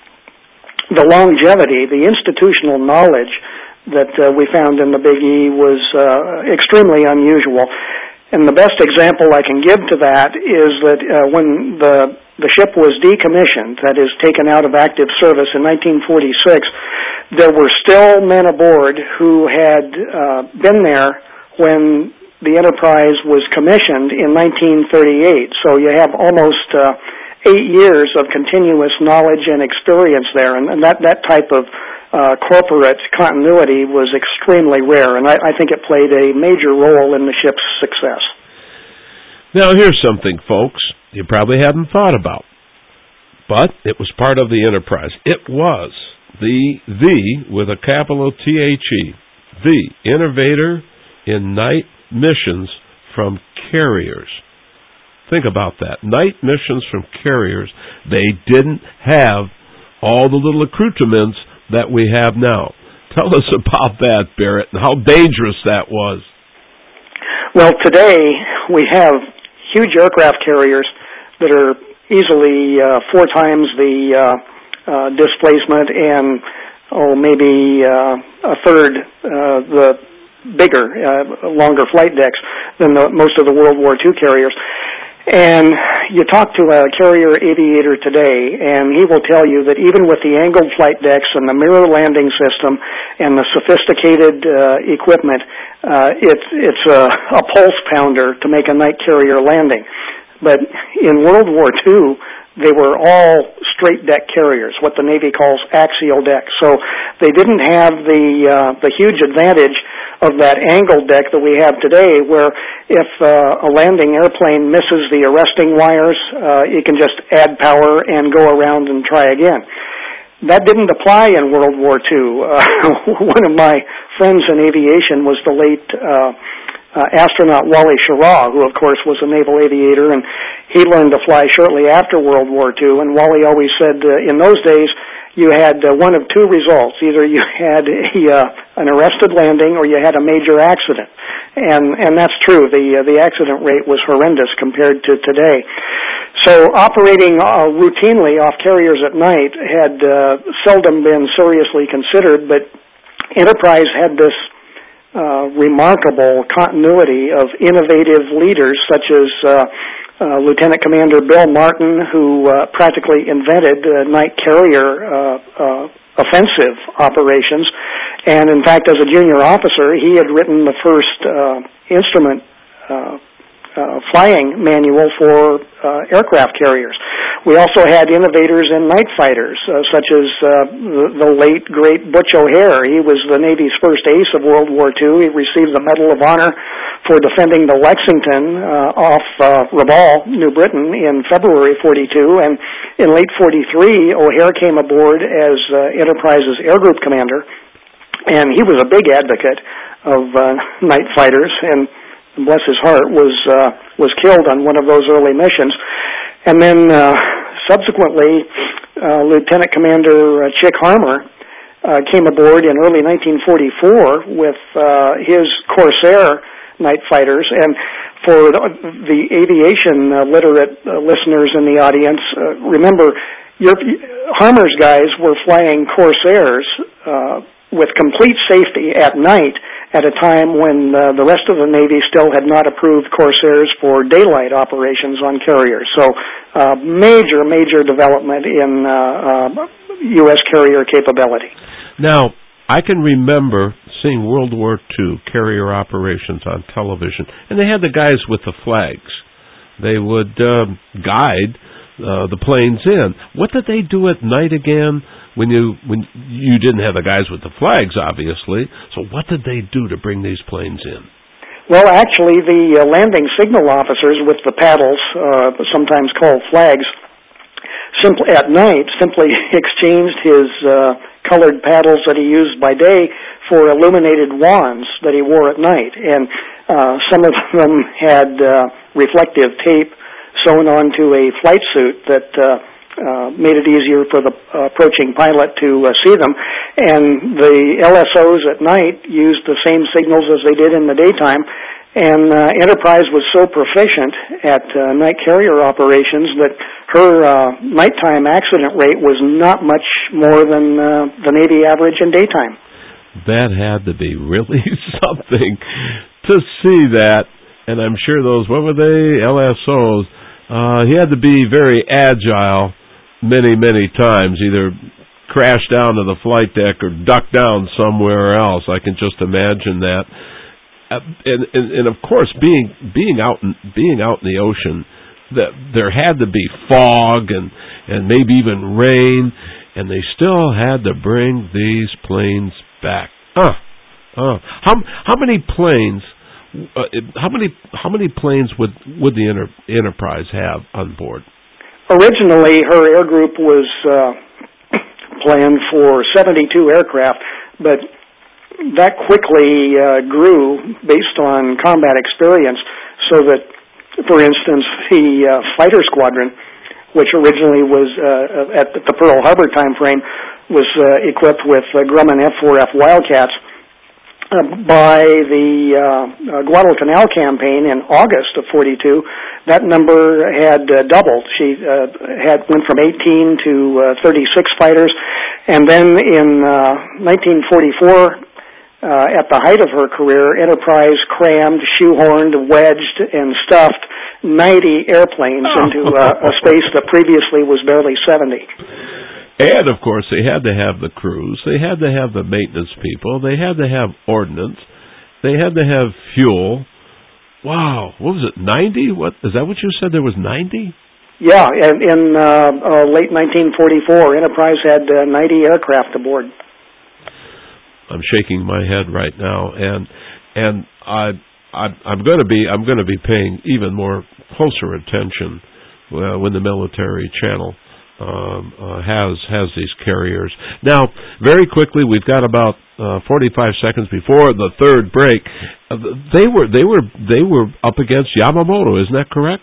the longevity, the institutional knowledge that uh, we found in the Big E was uh, extremely unusual. And the best example I can give to that is that uh, when the the ship was decommissioned, that is, taken out of active service in nineteen forty-six, there were still men aboard who had uh, been there when the Enterprise was commissioned in nineteen thirty-eight. So you have almost uh, eight years of continuous knowledge and experience there, and, and that, that type of uh, corporate continuity was extremely rare, and I, I think it played a major role in the ship's success. Now, here's something, folks, you probably hadn't thought about, but it was part of the Enterprise. It was the, the, with a capital T H E, the innovator in night missions from carriers. Think about that. Night missions from carriers. They didn't have all the little accoutrements that we have now. Tell us about that, Barrett, and how dangerous that was. Well, today we have huge aircraft carriers that are easily uh, four times the uh, uh, displacement and, oh, maybe uh, a third uh, the bigger, uh, longer flight decks than the, most of the World War Two carriers. And you talk to a carrier aviator today, and he will tell you that even with the angled flight decks and the mirror landing system and the sophisticated uh, equipment, uh, it's it's a, a pulse pounder to make a night carrier landing. But in World War Two, they were all straight deck carriers, what the Navy calls axial decks. So they didn't have the uh, the huge advantage of that angled deck that we have today, where if uh, a landing airplane misses the arresting wires, uh, you can just add power and go around and try again. That didn't apply in World War Two. Uh, one of my friends in aviation was the late uh, uh, astronaut Wally Schirra, who of course was a naval aviator, and he learned to fly shortly after World War Two. And Wally always said uh, in those days you had uh, one of two results: either you had a, uh, an arrested landing or you had a major accident. And and that's true. The uh, the accident rate was horrendous compared to today. So operating uh, routinely off carriers at night had uh, seldom been seriously considered, but Enterprise had this uh, remarkable continuity of innovative leaders such as uh, uh, Lieutenant Commander Bill Martin, who uh, practically invented uh, night carrier uh, uh, offensive operations. And in fact, as a junior officer, he had written the first uh, instrument uh, uh, flying manual for uh, aircraft carriers. We also had innovators in night fighters, uh, such as uh, the, the late, great Butch O'Hare. He was the Navy's first ace of World War Two. He received the Medal of Honor for defending the Lexington uh, off uh, Reval, New Britain, in February forty-two. And in late forty-three, O'Hare came aboard as uh, Enterprise's Air Group Commander, and he was a big advocate of uh, night fighters, and bless his heart, was uh, was killed on one of those early missions. And then uh, subsequently, uh, Lieutenant Commander uh, Chick Harmer uh, came aboard in early nineteen forty-four with uh, his Corsair night fighters. And for the, the aviation uh, literate uh, listeners in the audience, uh, remember, your, Harmer's guys were flying Corsairs uh, with complete safety at night, at a time when uh, the rest of the Navy still had not approved Corsairs for daylight operations on carriers. So uh, major, major development in uh, uh, U S carrier capability. Now, I can remember seeing World War Two carrier operations on television, and they had the guys with the flags. They would uh, guide uh, the planes in. What did they do at night again? When you when you didn't have the guys with the flags, obviously, so what did they do to bring these planes in? Well, actually, the uh, landing signal officers with the paddles, uh, sometimes called flags, simply at night simply exchanged his uh, colored paddles that he used by day for illuminated wands that he wore at night, and uh, some of them had uh, reflective tape sewn onto a flight suit that Uh, Uh, made it easier for the uh, approaching pilot to uh, see them. And the L S Os at night used the same signals as they did in the daytime. And uh, Enterprise was so proficient at uh, night carrier operations that her uh, nighttime accident rate was not much more than uh, the Navy average in daytime. That had to be really something to see that. And I'm sure those, what were they, L S Os, uh, he had to be very agile many, many times, either crash down to the flight deck or duck down somewhere else. I can just imagine that. Uh, and, and, and of course, being being out in, being out in the ocean, that there had to be fog and, and maybe even rain, and they still had to bring these planes back. Huh. Uh, how how many planes? Uh, how many how many planes would would the Enter, Enterprise have on board? Originally, her air group was uh, planned for seventy-two aircraft, but that quickly uh, grew based on combat experience, so that, for instance, the uh, fighter squadron, which originally was uh, at the Pearl Harbor time frame, was uh, equipped with uh, Grumman F four F Wildcats. Uh, by the uh, uh, Guadalcanal campaign in August of forty-two, that number had uh, doubled. She uh, had went from eighteen to uh, thirty-six fighters, and then in uh, nineteen forty-four, uh, at the height of her career, Enterprise crammed, shoehorned, wedged, and stuffed ninety airplanes oh. into uh, a space that previously was barely seventy. And, of course, they had to have the crews. They had to have the maintenance people. They had to have ordnance. They had to have fuel. Wow. What was it, ninety? What, is that what you said? There was ninety? Yeah, and in uh, uh, late nineteen forty-four, Enterprise had uh, ninety aircraft aboard. I'm shaking my head right now, and and I, I I'm going to be I'm going to be paying even more closer attention uh, when the military channel Um, uh, has has these carriers. Now, very quickly, we've got about uh, forty-five seconds before the third break. Uh, they were they were they were up against Yamamoto, isn't that correct?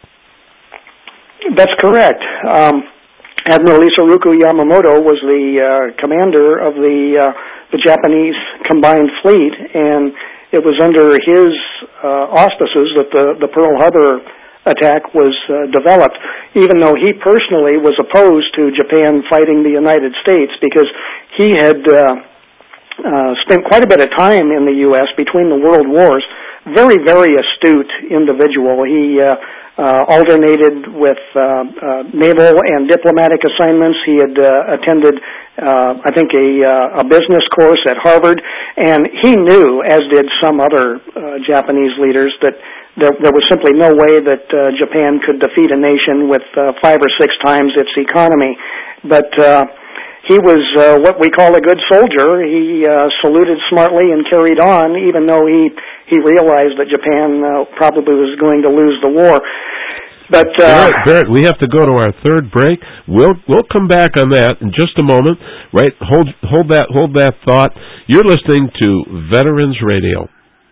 That's correct. Um, Admiral Isoroku Yamamoto was the uh, commander of the uh, the Japanese combined fleet, and it was under his uh, auspices that the the Pearl Harbor attack was uh, developed, even though he personally was opposed to Japan fighting the United States, because he had uh, uh, spent quite a bit of time in the U S between the world wars. Very, very astute individual. He uh, uh, alternated with uh, uh, naval and diplomatic assignments. He had uh, attended, uh, I think, a, uh, a business course at Harvard, and he knew, as did some other uh, Japanese leaders, that there, there was simply no way that uh, Japan could defeat a nation with uh, five or six times its economy. But uh, he was uh, what we call a good soldier. He uh, saluted smartly and carried on, even though he, he realized that Japan uh, probably was going to lose the war. But uh, Barrett, Barrett, we have to go to our third break. We'll we'll come back on that in just a moment. Right, hold hold that hold that thought. You're listening to Veterans Radio.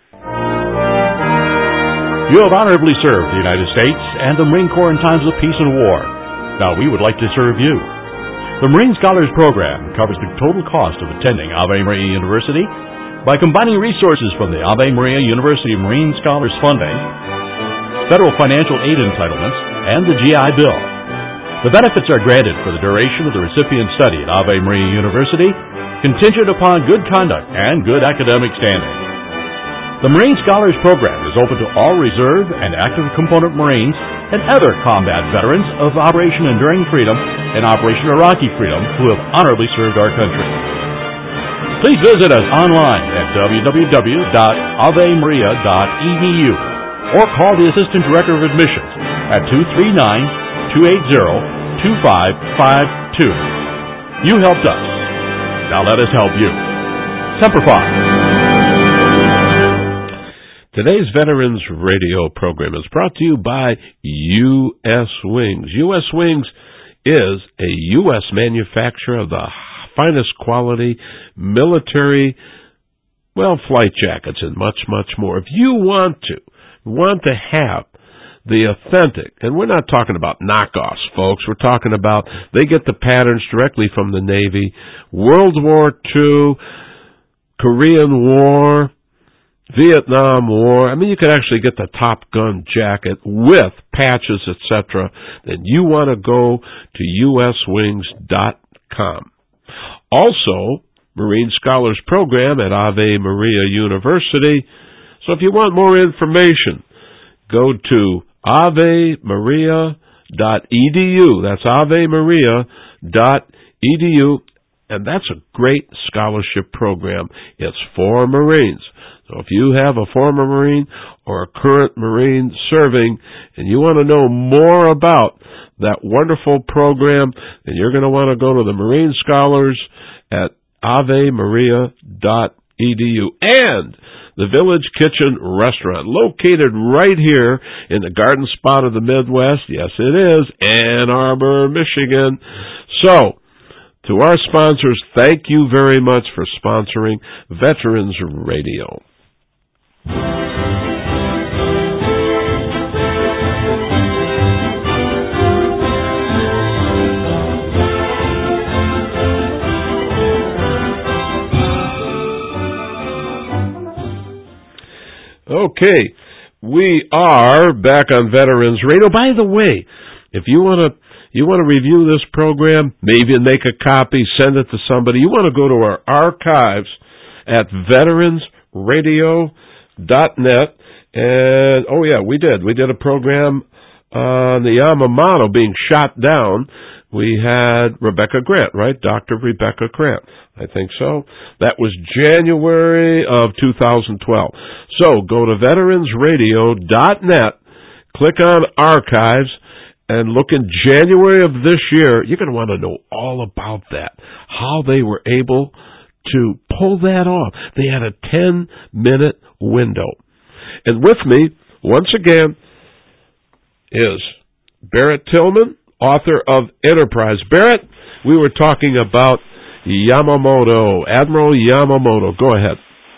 You have honorably served the United States and the Marine Corps in times of peace and war. Now we would like to serve you. The Marine Scholars Program covers the total cost of attending Ave Maria University by combining resources from the Ave Maria University Marine Scholars Funding, federal financial aid entitlements, and the G I Bill. The benefits are granted for the duration of the recipient's study at Ave Maria University, contingent upon good conduct and good academic standing. The Marine Scholars Program is open to all reserve and active component Marines and other combat veterans of Operation Enduring Freedom and Operation Iraqi Freedom who have honorably served our country. Please visit us online at w w w dot ave maria dot e d u or call the Assistant Director of Admissions at two three nine, two eight zero, two five five two. You helped us. Now let us help you. Semper Fi. Today's Veterans Radio program is brought to you by U S Wings. U S Wings is a U S manufacturer of the finest quality military, well, flight jackets and much, much more. If you want to, want to have the authentic, and we're not talking about knockoffs, folks. We're talking about they get the patterns directly from the Navy, World War Two, Korean War, Vietnam War. I mean, you could actually get the Top Gun jacket with patches, et cetera. Then you want to go to U S wings dot com. Also, Marine Scholars Program at Ave Maria University. So if you want more information, go to ave maria dot e d u. That's ave maria dot e d u. And that's a great scholarship program. It's for Marines. So if you have a former Marine or a current Marine serving and you want to know more about that wonderful program, then you're going to want to go to the Marine Scholars at ave maria dot e d u. And the Village Kitchen Restaurant, located right here in the garden spot of the Midwest. Yes, it is, Ann Arbor, Michigan. So, to our sponsors, thank you very much for sponsoring Veterans Radio. Okay, we are back on Veterans Radio. By the way, if you want to you want to review this program, maybe make a copy, send it to somebody. You want to go to our archives at veterans radio dot net. And, oh yeah, we did. We did a program on the Yamamoto being shot down. We had Rebecca Grant, right? Doctor Rebecca Grant. I think so. That was January of two thousand twelve. So go to veterans radio dot net, click on archives, and look in January of this year. You're going to want to know all about that, how they were able to pull that off. They had a ten-minute window. And with me, once again, is Barrett Tillman, author of Enterprise. Barrett, we were talking about Yamamoto, Admiral Yamamoto. Go ahead.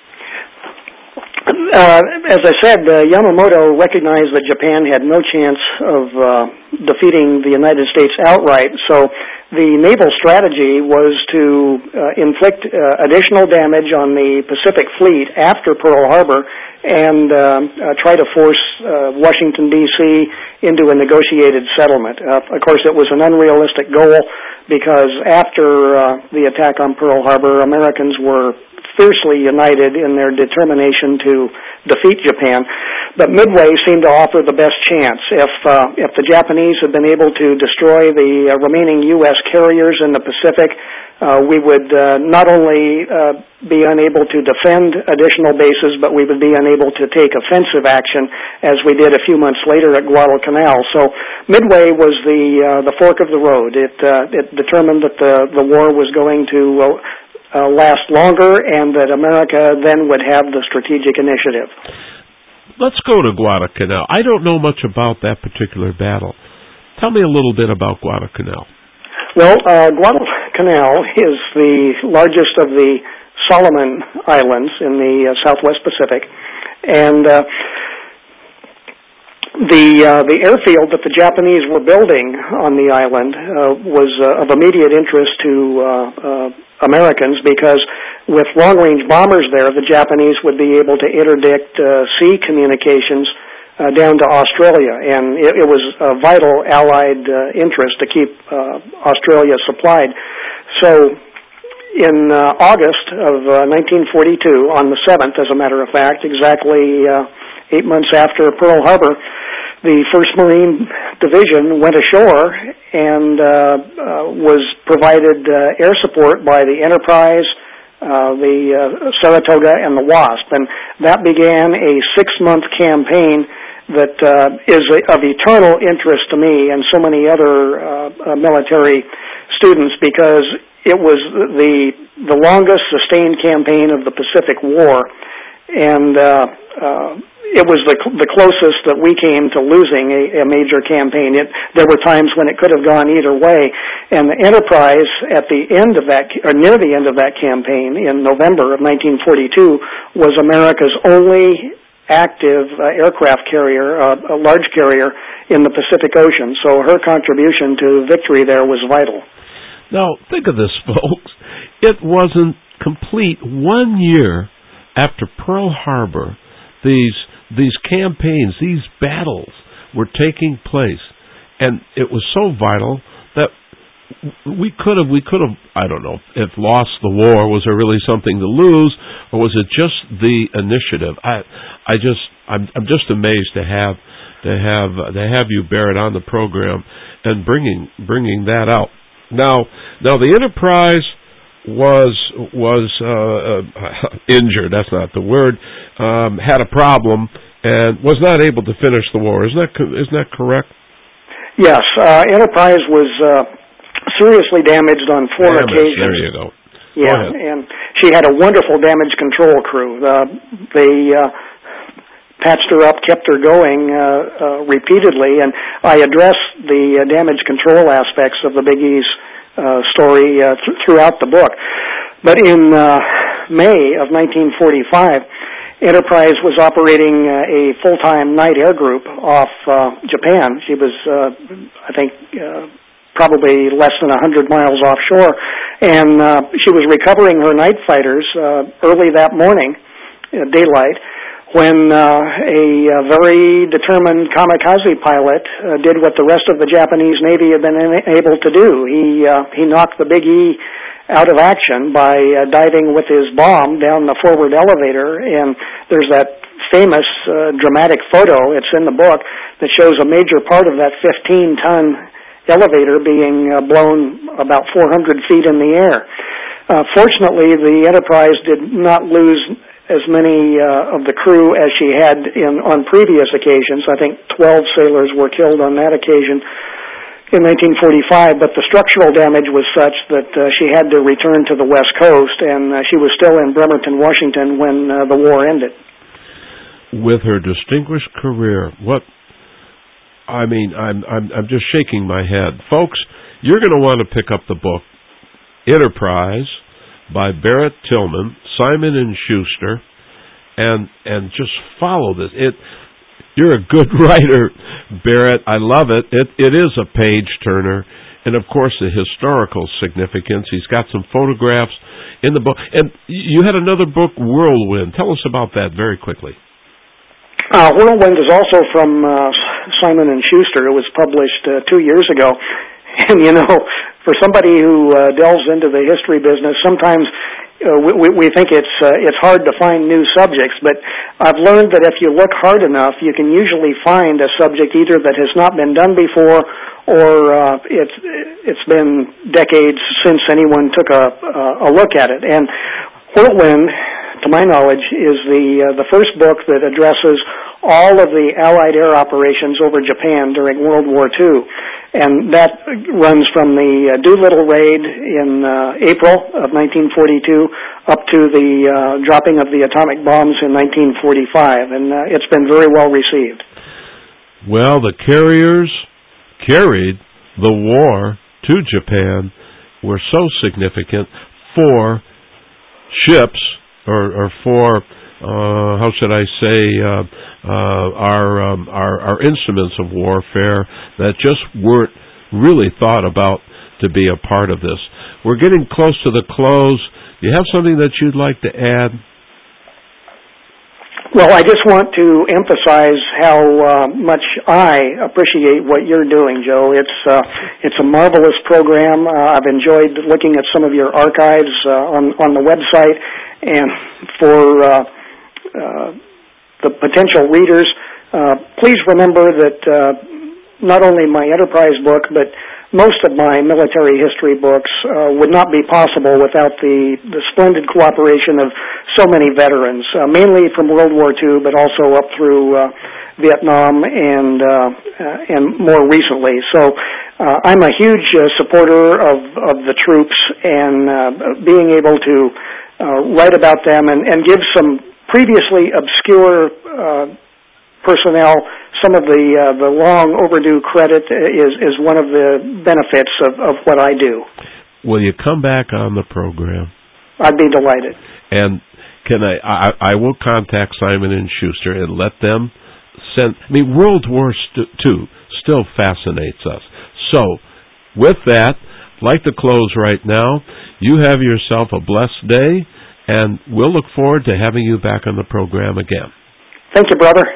Uh, as I said, uh, Yamamoto recognized that Japan had no chance of uh, defeating the United States outright, so the naval strategy was to uh, inflict uh, additional damage on the Pacific Fleet after Pearl Harbor and uh, uh, try to force uh, Washington, D C into a negotiated settlement. Uh, of course, it was an unrealistic goal because after uh, the attack on Pearl Harbor, Americans were fiercely united in their determination to defeat Japan. But Midway seemed to offer the best chance. If uh, if the Japanese had been able to destroy the uh, remaining U S carriers in the Pacific, uh, we would uh, not only uh, be unable to defend additional bases, but we would be unable to take offensive action, as we did a few months later at Guadalcanal. So Midway was the uh, the fork of the road. It uh, it determined that the the war was going to uh, uh, last longer, and that America then would have the strategic initiative. Let's go to Guadalcanal. I don't know much about that particular battle. Tell me a little bit about Guadalcanal. Well, uh, Guadalcanal is the largest of the Solomon Islands in the uh, Southwest Pacific, and uh, the uh, the airfield that the Japanese were building on the island uh, was uh, of immediate interest to uh, uh, Americans, because with long-range bombers there, the Japanese would be able to interdict uh, sea communications Uh, down to Australia, and it, it was a vital Allied uh, interest to keep uh, Australia supplied. So in uh, August of uh, nineteen forty-two, on the seventh, as a matter of fact, exactly uh, eight months after Pearl Harbor, the first Marine Division went ashore and uh, uh, was provided uh, air support by the Enterprise, Uh, the uh, Saratoga, and the Wasp, and that began a six-month campaign that uh, is a, of eternal interest to me and so many other uh, uh, military students, because it was the the longest sustained campaign of the Pacific War, and uh, uh, it was the the closest that we came to losing a, a major campaign. It, there were times when it could have gone either way, and the Enterprise, at the end of that, or near the end of that campaign in November of nineteen forty-two, was America's only active uh, aircraft carrier, uh, a large carrier in the Pacific Ocean. So her contribution to victory there was vital. Now, think of this, folks. It wasn't complete one year after Pearl Harbor, these These campaigns, these battles were taking place, and it was so vital that we could have, we could have, I don't know, if lost the war. Was there really something to lose, or was it just the initiative? I, I just, I'm, I'm just amazed to have, to have, to have you, Barrett, on the program and bringing, bringing that out. Now, now the Enterprise was was uh, uh, injured. That's not the word. Um, had a problem and was not able to finish the war. Isn't that isn't that correct? Yes, uh, Enterprise was uh, seriously damaged on four Damaged, occasions. There you go. Yeah, go and she had a wonderful damage control crew. Uh, they uh, patched her up, kept her going uh, uh, repeatedly, and I address the uh, damage control aspects of the Big E's Uh, story uh, th- throughout the book. But in uh, May of nineteen forty-five, Enterprise was operating uh, a full-time night air group off uh, Japan. She was, uh, I think, uh, probably less than one hundred miles offshore, and uh, she was recovering her night fighters uh, early that morning, uh, daylight, when uh, a, a very determined kamikaze pilot uh, did what the rest of the Japanese Navy had been able to do. He uh, he knocked the Big E out of action by uh, diving with his bomb down the forward elevator, and there's that famous uh, dramatic photo, it's in the book, that shows a major part of that fifteen-ton elevator being uh, blown about four hundred feet in the air. Uh, fortunately, the Enterprise did not lose as many uh, of the crew as she had in on previous occasions. I think twelve sailors were killed on that occasion in nineteen forty-five, but the structural damage was such that uh, she had to return to the West Coast, and uh, she was still in Bremerton, Washington when uh, the war ended. With her distinguished career, what, I mean, I'm, I'm, I'm just shaking my head. Folks, you're going to want to pick up the book, Enterprise, by Barrett Tillman, Simon and Schuster, and and just follow this. It you're a good writer, Barrett. I love it. It it is a page turner, and of course the historical significance. He's got some photographs in the book, and you had another book, Whirlwind. Tell us about that very quickly. Uh, Whirlwind is also from uh, Simon and Schuster. It was published uh, two years ago. And, you know, for somebody who uh, delves into the history business, sometimes uh, we, we think it's uh, it's hard to find new subjects, but I've learned that if you look hard enough, you can usually find a subject either that has not been done before, or uh, it's it's been decades since anyone took a a look at it. And Whirlwind, to my knowledge, is the uh, the first book that addresses all of the Allied air operations over Japan during World War Two. And that runs from the uh, Doolittle raid in uh, April of nineteen forty-two up to the uh, dropping of the atomic bombs in nineteen forty-five. And uh, it's been very well received. Well, the carriers carried the war to Japan were so significant for ships or, or for uh, how should I say uh, uh, our, um, our our instruments of warfare that just weren't really thought about to be a part of this. We're getting close to the close. Do you have something that you'd like to add? Well, I just want to emphasize how uh, much I appreciate what you're doing, Joe. It's uh, it's a marvelous program. Uh, I've enjoyed looking at some of your archives uh, on on the website, and for uh, uh, the potential readers, uh, please remember that uh, not only my Enterprise book, but most of my military history books uh, would not be possible without the, the splendid cooperation of so many veterans, uh, mainly from World War Two, but also up through uh, Vietnam and uh, uh, and more recently. So uh, I'm a huge uh, supporter of, of the troops, and uh, being able to uh, write about them and, and give some previously obscure uh, personnel some of the uh, the long overdue credit is is one of the benefits of, of what I do. Will you come back on the program? I'd be delighted. And can I? I, I will contact Simon and Schuster and let them send. I mean, World War Two still fascinates us. So, with that, I'd like to close right now. You have yourself a blessed day, and we'll look forward to having you back on the program again. Thank you, brother.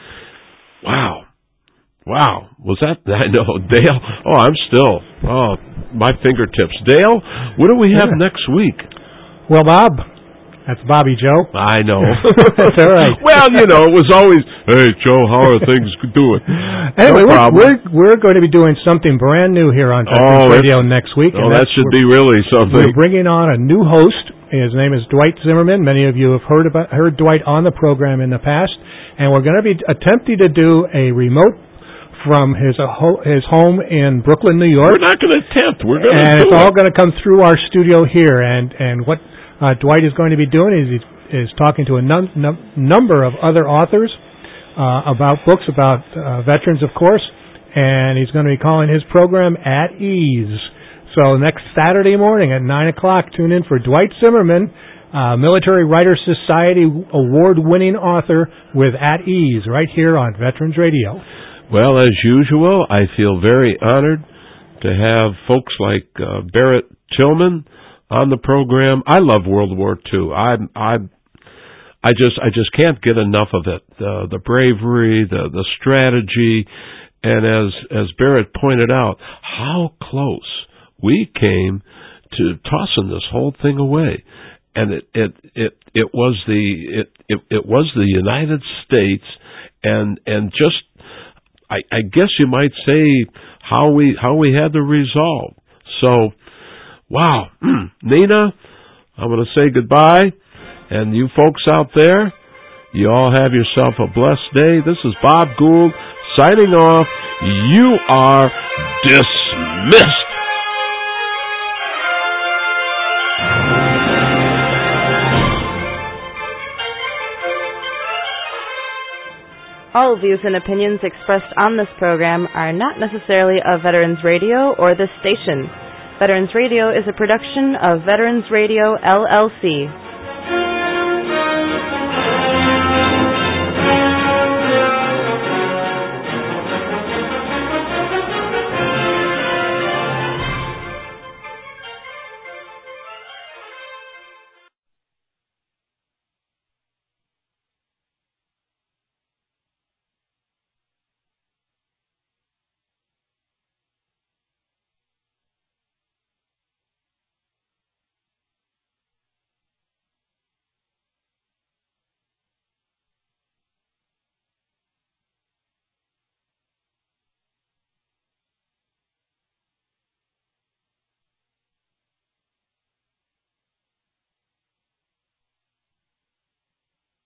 Wow. Wow. Was that, I know, Dale, oh, I'm still, oh, my fingertips. Dale, what do we have yeah. next week? Well, Bob, that's Bobby Joe. I know. That's all right. Well, you know, it was always, hey, Joe, how are things doing? Anyway, no we're, we're, we're going to be doing something brand new here on Veterans oh, Radio next week. Oh, that should be really something. We're bringing on a new host. His name is Dwight Zimmerman. Many of you have heard about heard Dwight on the program in the past. And we're going to be attempting to do a remote from his uh, ho- his home in Brooklyn, New York. We're not going to attempt. We're going to And do it's it. all going to come through our studio here. And, and what uh, Dwight is going to be doing is is talking to a num- num- number of other authors uh, about books about uh, veterans, of course. And he's going to be calling his program At Ease. So next Saturday morning at nine o'clock, tune in for Dwight Zimmerman, Uh, Military Writers Society award-winning author with At Ease, right here on Veterans Radio. Well, as usual, I feel very honored to have folks like uh, Barrett Tillman on the program. I love World War Two. I, I, I just, I just can't get enough of it. Uh, the bravery, the the strategy, and as as Barrett pointed out, how close we came to tossing this whole thing away. And it, it it it was the it, it it was the United States, and and just I, I guess you might say how we how we had the resolve. So, wow, Nina, I'm going to say goodbye, and you folks out there, you all have yourself a blessed day. This is Bob Gould signing off. You are dismissed. All views and opinions expressed on this program are not necessarily of Veterans Radio or this station. Veterans Radio is a production of Veterans Radio, L L C.